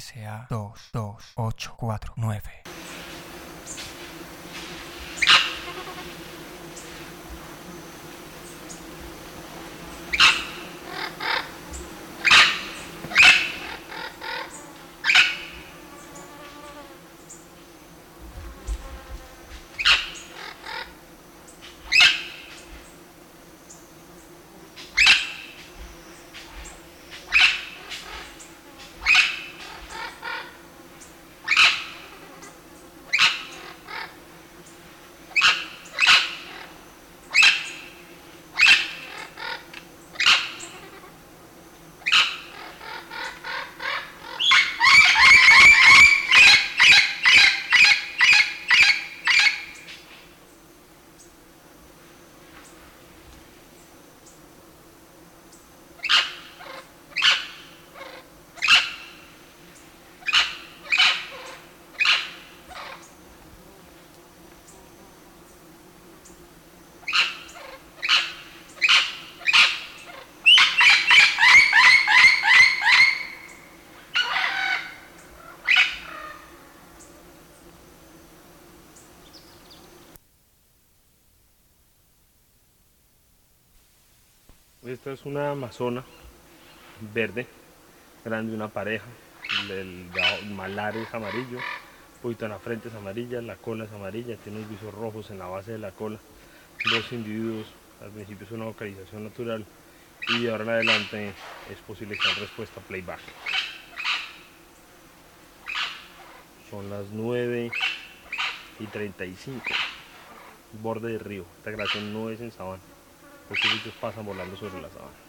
RSA 22849. Esta es una amazona verde, grande, una pareja. El malar es amarillo, un poquito en la frente es amarilla, la cola es amarilla, tiene unos visos rojos en la base de la cola. Dos individuos, al principio es una vocalización natural y de ahora en adelante es posible que haya respuesta playback. Son las 9:35, borde de río. Esta grabación no es en sabana, los bichos pasan volando sobre la sabana.